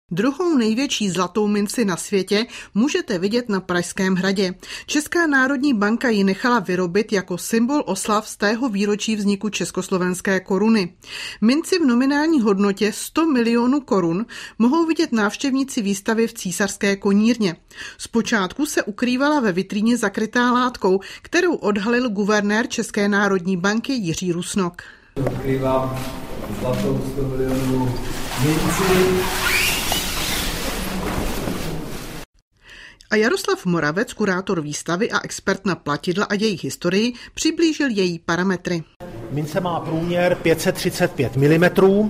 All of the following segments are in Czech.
Druhou největší zlatou minci na světě můžete vidět na Pražském hradě. Česká národní banka ji nechala vyrobit jako symbol oslav z tého výročí vzniku československé koruny. Minci v nominální hodnotě 100 milionů korun mohou vidět návštěvníci výstavy v Císařské konírně. Zpočátku se ukrývala ve vitríně zakrytá látkou, kterou odhalil guvernér České národní banky Jiří Rusnok. Odkrývám zlatou 100 milionů minci. A Jaroslav Moravec, kurátor výstavy a expert na platidla a jejich historii, přiblížil její parametry. Mince má průměr 535 mm,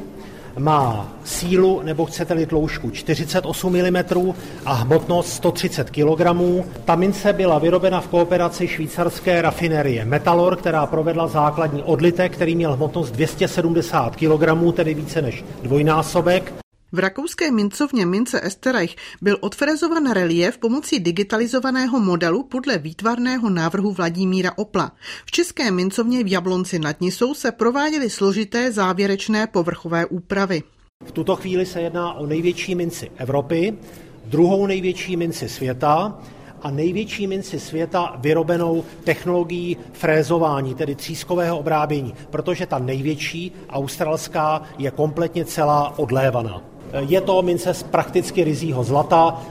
má sílu, nebo chcete-li tloušťku, 48 mm a hmotnost 130 kg. Ta mince byla vyrobena v kooperaci švýcarské rafinerie Metalor, která provedla základní odlitek, který měl hmotnost 270 kg, tedy více než dvojnásobek. V rakouské mincovně mince Esterreich byl odfrezovan reliéf pomocí digitalizovaného modelu podle výtvarného návrhu Vladimíra Opla. V české mincovně v Jablonci nad Nisou se prováděly složité závěrečné povrchové úpravy. V tuto chvíli se jedná o největší minci Evropy, druhou největší minci světa a největší minci světa vyrobenou technologií frézování, tedy třískového obrábění, protože ta největší, australská, je kompletně celá odlévaná. Je to mince z prakticky ryzího zlata,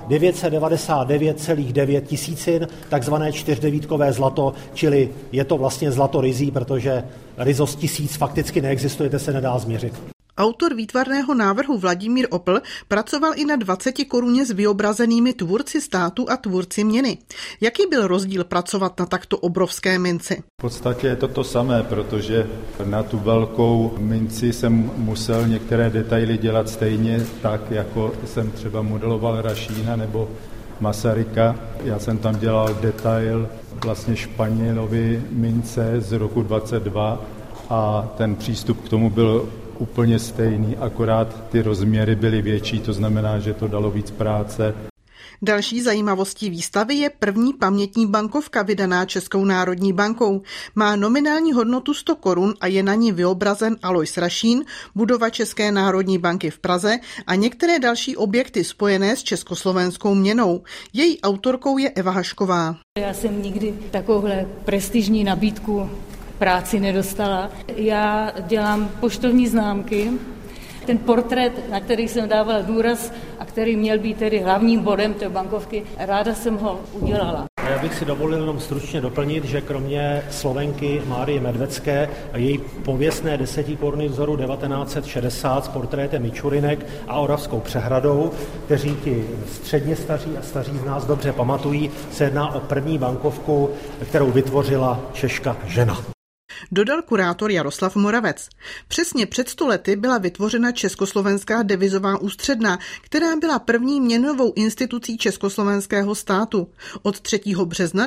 999,9 tisícin, takzvané čtyřdevítkové zlato, čili je to vlastně zlato ryzí, protože ryzost 1000 fakticky neexistuje, to se nedá změřit. Autor výtvarného návrhu Vladimír Opl pracoval i na 20 koruně s vyobrazenými tvůrci státu a tvůrci měny. Jaký byl rozdíl pracovat na takto obrovské minci? V podstatě je to samé, protože na tu velkou minci jsem musel některé detaily dělat stejně tak, jako jsem třeba modeloval Rašína nebo Masaryka. Já jsem tam dělal detail vlastně Španělovy mince z roku 22 a ten přístup k tomu byl úplně stejný, akorát ty rozměry byly větší, to znamená, že to dalo víc práce. Další zajímavostí výstavy je první pamětní bankovka vydaná Českou národní bankou. Má nominální hodnotu 100 korun a je na ní vyobrazen Alois Rašín, budova České národní banky v Praze a některé další objekty spojené s československou měnou. Její autorkou je Eva Hašková. Já jsem nikdy takovouhle prestižní nabídku práci nedostala. Já dělám poštovní známky. Ten portrét, na který jsem dávala důraz a který měl být tedy hlavním bodem té bankovky, ráda jsem ho udělala. Já bych si dovolil jenom stručně doplnit, že kromě Slovenky Márie Medvecké a její pověstné 10 koruny vzoru 1960 s portrétem Mičurinek a Oravskou přehradou, kteří ti středně staří a staří z nás dobře pamatují, se jedná o první bankovku, kterou vytvořila Češka žena. Dodal kurátor Jaroslav Moravec. Přesně před 100 lety byla vytvořena Československá devizová ústředna, která byla první měnovou institucí československého státu. Od 3. března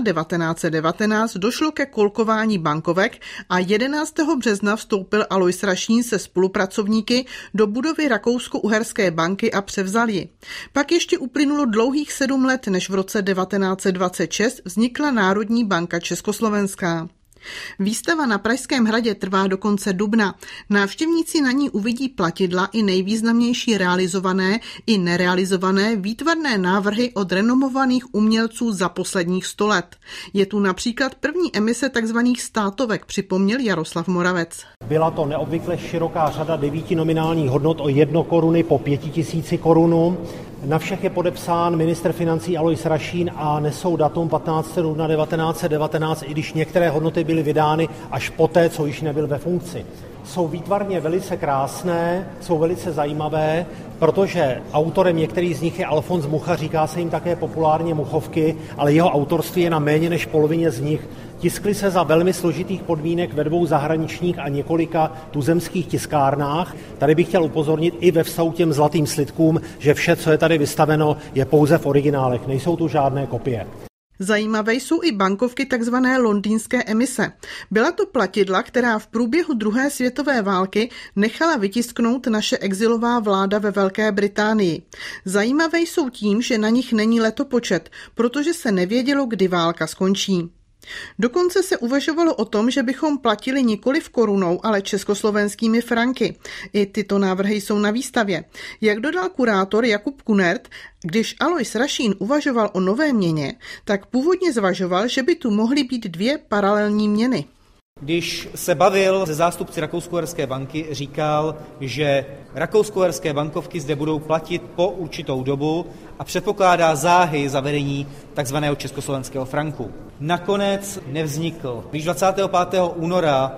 1919 došlo ke kolkování bankovek a 11. března vstoupil Alois Rašín se spolupracovníky do budovy Rakousko-Uherské banky a převzal ji. Pak ještě uplynulo dlouhých 7 let, než v roce 1926 vznikla Národní banka československá. Výstava na Pražském hradě trvá do konce dubna. Návštěvníci na ní uvidí platidla i nejvýznamnější realizované i nerealizované výtvarné návrhy od renomovaných umělců za posledních 100 let. Je tu například první emise tzv. Státovek, připomněl Jaroslav Moravec. Byla to neobvykle široká řada 9 nominálních hodnot o 1 koruny po 5000 korun. Na všech je podepsán ministr financí Alois Rašín a nesou datum 15. dubna 1919, i když některé hodnoty byly vydány až poté, co již nebyl ve funkci. Jsou výtvarně velice krásné, jsou velice zajímavé, protože autorem některých z nich je Alfons Mucha, říká se jim také populárně Muchovky, ale jeho autorství je na méně než polovině z nich. Tiskly se za velmi složitých podmínek ve 2 zahraničních a několika tuzemských tiskárnách. Tady bych chtěl upozornit i ve vztahu těm zlatým slitkům, že vše, co je tady vystaveno, je pouze v originálech, nejsou tu žádné kopie. Zajímavé jsou i bankovky tzv. Londýnské emise. Byla to platidla, která v průběhu druhé světové války nechala vytisknout naše exilová vláda ve Velké Británii. Zajímavé jsou tím, že na nich není letopočet, protože se nevědělo, kdy válka skončí. Dokonce se uvažovalo o tom, že bychom platili nikoliv korunou, ale československými franky. I tyto návrhy jsou na výstavě. Jak dodal kurátor Jakub Kunert, když Alois Rašín uvažoval o nové měně, tak původně zvažoval, že by tu mohly být dvě paralelní měny. Když se bavil se zástupci Rakousko-Uherské banky, říkal, že rakousko-uherské bankovky zde budou platit po určitou dobu a předpokládá záhy zavedení takzvaného československého franku. Nakonec nevznikl. Když 25. února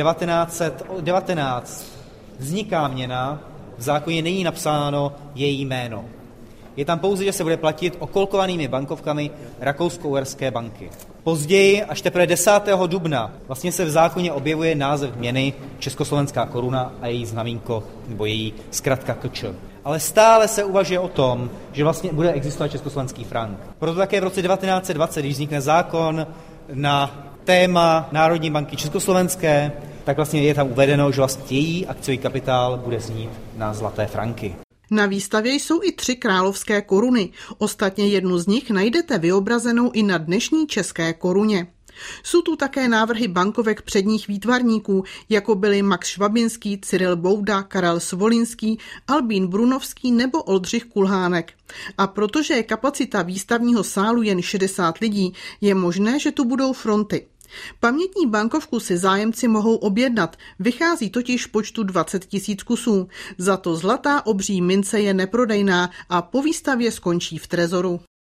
1919 vzniká měna, v zákoně není napsáno její jméno. Je tam pouze, že se bude platit okolkovanými bankovkami Rakousko-Uherské banky. Později, až teprve 10. dubna, vlastně se v zákoně objevuje název měny Československá koruna a její znamínko, nebo její zkratka KČ. Ale stále se uvažuje o tom, že vlastně bude existovat československý frank. Proto také v roce 1920, když vznikne zákon na téma Národní banky československé, tak vlastně je tam uvedeno, že vlastně její akciový kapitál bude znít na zlaté franky. Na výstavě jsou i 3 královské koruny. Ostatně jednu z nich najdete vyobrazenou i na dnešní české koruně. Jsou tu také návrhy bankovek předních výtvarníků, jako byli Max Švabinský, Cyril Bouda, Karel Svolinský, Albín Brunovský nebo Oldřich Kulhánek. A protože je kapacita výstavního sálu jen 60 lidí, je možné, že tu budou fronty. Pamětní bankovku si zájemci mohou objednat, vychází totiž v počtu 20 000 kusů. Za to zlatá obří mince je neprodejná a po výstavě skončí v trezoru.